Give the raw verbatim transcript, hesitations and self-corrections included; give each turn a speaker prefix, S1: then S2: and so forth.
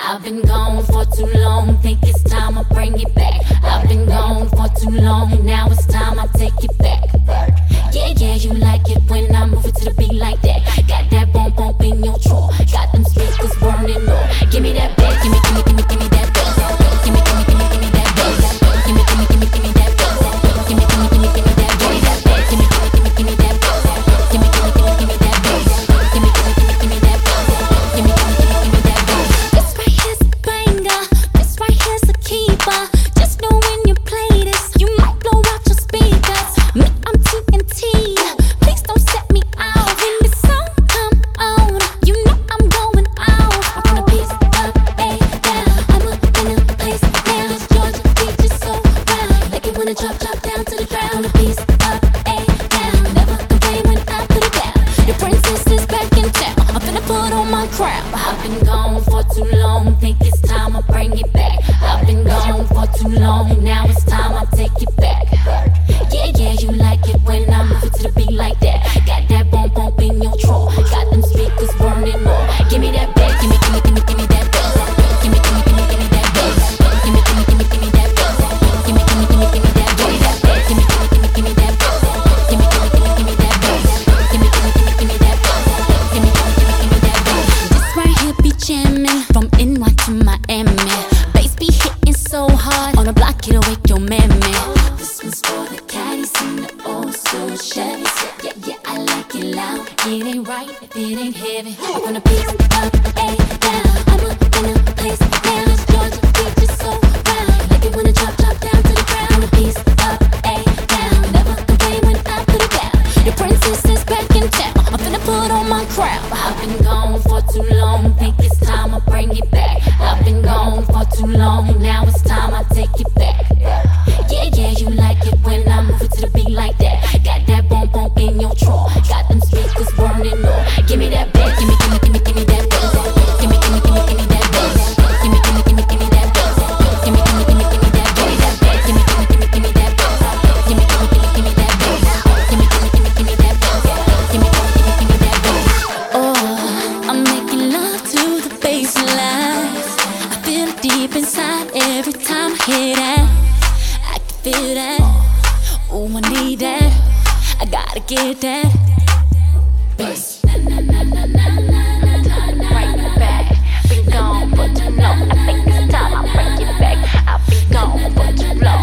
S1: I've been gone for too long, think it's time I bring it back. I've been gone for too long, now it's time I take it back. Yeah, yeah, you like it when I move it to the beat like that. Got that bump bump in your drawer, got them speakers burning low. Give me that bass, give me, give me, give me, give me that bass. Give me, give me, give me, give me that bass. Give me, give me, give me, give me that bass. Give me, give me, give me, give me that bass. Give me, give me, give me, give me that bass. Give me, give me, give me, give me that bass. Give me, give me, give me, give me that bass. Give me, give me, give me, give me that bass. This right here's a banger. This right here's a keeper. Just know when you play this, you might blow out your speakers. Me, I'm T N T. Please don't set me out. When the song come on, you know I'm going out. I'm gonna piece up, a down. I'm up in a place now. Georgia beach is so round. Like it when I drop, drop down to the ground. I'm gonna piece up, a down. Never complain when I put it down. The princess is back in town. I'm finna put on my crown. I've been gone for too long, think it's time I bring it back. I've been gone for too long, now it's time I take it back. Yeah, yeah, you like it when I move it to the beat like that. Got that bump bump in your drawer, got them speakers burning more. Give me that bass, give me, give me, give me, give me that bass. Give me, give me, give me, give me that bass. Give me, give me, give me, give me that bass. Give me, give me, give me, give me that bass. Give me, give me, give me, give me that bass. Give me, give me, give me, give me that bass. Give me, give me, give me, give me that bass. Give me, give me, give me, give me that bass. This right here be jamming from N Y to Miami. Bass be hitting so hard on the block, it'll wake your mammy. This one's for the caddies and the old school Chevys. Yeah, yeah, I like it loud. It ain't right if it ain't heavy. I'm gonna piece up, a down. I'm up in a place now. Georgia beach is so round. Like it when I drop, drop down to the ground. I'm gonna piece up, a down. Never complain when I put it down. The princess is back in town. I'm finna put on my crown. I've been gone for too long, think it's time I bring it back. I've been gone for too long, now it's time I take it back. Yeah, yeah, you like it when I move it to the beat like that. Got that bump bump in your drawer, got them speakers burning low. Give me that bass, give me, give me, give me, give me that bass. Give me, give me, give me, give me that bass. Give me, give me, give me, give me that bass. Give me, give me, give me, give me that bass. Give me, give me, give me, give me that bass. Give me, give me, give me, give me that bass. Give me, give me, give me, give me that bass. Give me, give me, give me, give me that bass. Oh, I'm making love to the bass lines. I feel it deep inside every time I hear that. I can feel that. Oh, I need that. I gotta get that bass.